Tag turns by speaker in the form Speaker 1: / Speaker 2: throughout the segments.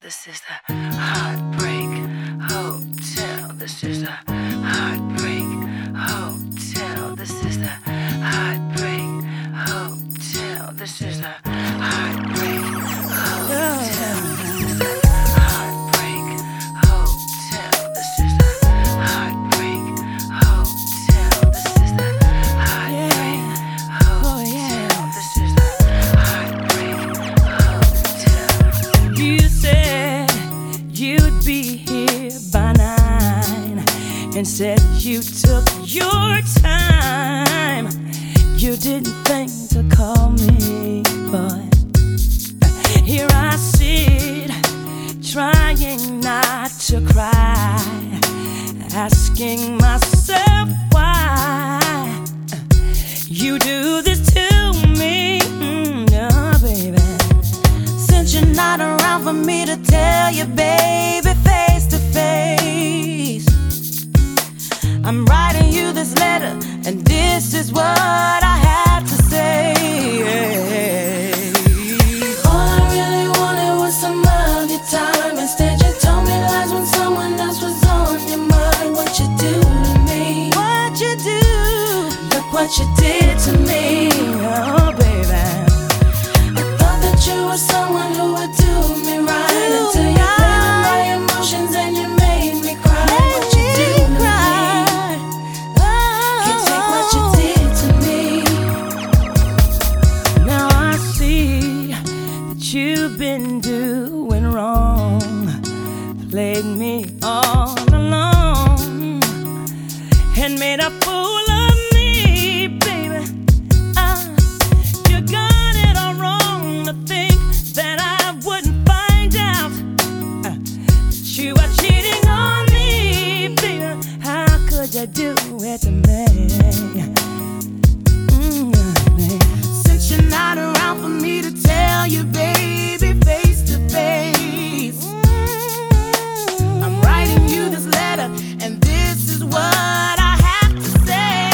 Speaker 1: This is the Heartbreak Hotel. This is the Heartbreak Hotel. This is the Heartbreak Hotel. This is the Heartbreak Hotel. This is the Heartbreak Hotel. This is the Heartbreak Hotel. This is the Heartbreak Hotel. This is the Heartbreak Hotel.
Speaker 2: You said you'd be here by 9 and said you took your time. You didn't think to call me, but here I sit, trying not to cry, asking myself why you do this to me, oh baby. Since you're not around for me to tell you, baby, face to face, I'm writing you this letter, and this is what I have to say. All I really wanted was some of your time. Instead, you told me lies when someone else was on your mind. What you do to me? What you do? Look what you did to me, oh baby. I thought that you were someone who would do me right until you played with my emotions and you made me cry. What you do to me? Can't take what you did to me. Now I see that you've been doing wrong, played me all along, and made a fool of me, baby. You got it all wrong to think that I wouldn't find out that you are cheating on me, baby. How could you do it to me? Since you're not around for me to tell you, baby, face to face, I'm writing you this letter, and this is what I have to say.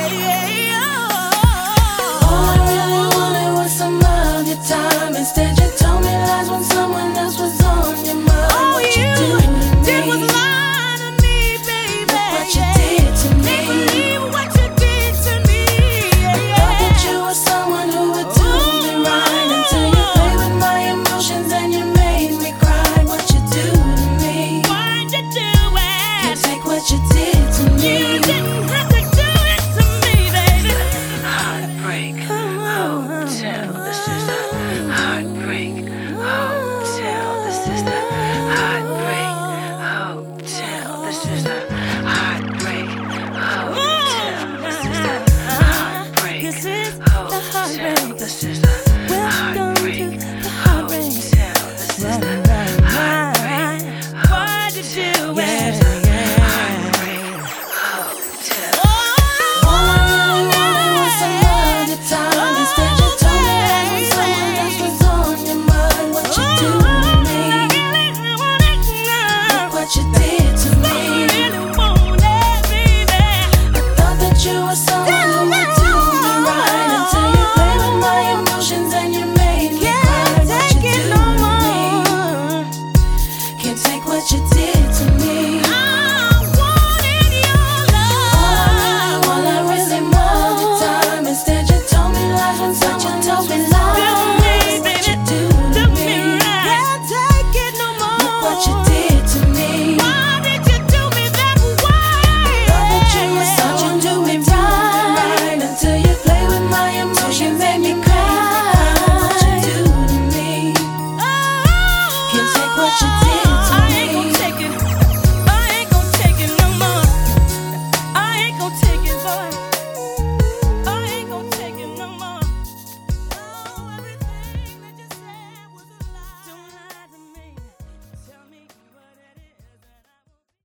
Speaker 2: All I really wanted was some of your time. Instead, you told me lies when someone else was on your mind. All what you did was lie to me, baby. Look what you did to me. Can't believe what you did to me. I thought that you were someone who would do me right until you played with my emotions and you made me cry. What you do to me? Why'd you do it? Can't take what you did to me. You didn't have to do it to me, baby.
Speaker 1: Heartbreak Hotel. This is the Heartbreak Hotel. This is the Heartbreak Hotel. This is the Heartbreak Hotel. This is the Heartbreak Hotel. This is the Heartbreak Hotel. This is the Heartbreak
Speaker 2: Why'd you do
Speaker 1: Hotel.
Speaker 2: it?
Speaker 1: Heartbreak Hotel.
Speaker 2: All I really wanted was some of your time. Instead, you told me lies when someone else was on your mind. What you do to me? Look what you did to me. I thought that you were someone who would do me right until you played with my emotions and you made me cry. What you do to me? Can't take what you did to me. I wanted your love. All I really wanted your time. Instead, you told me lies when someone told me lies. What you do to me? Can't take it no more. Look what you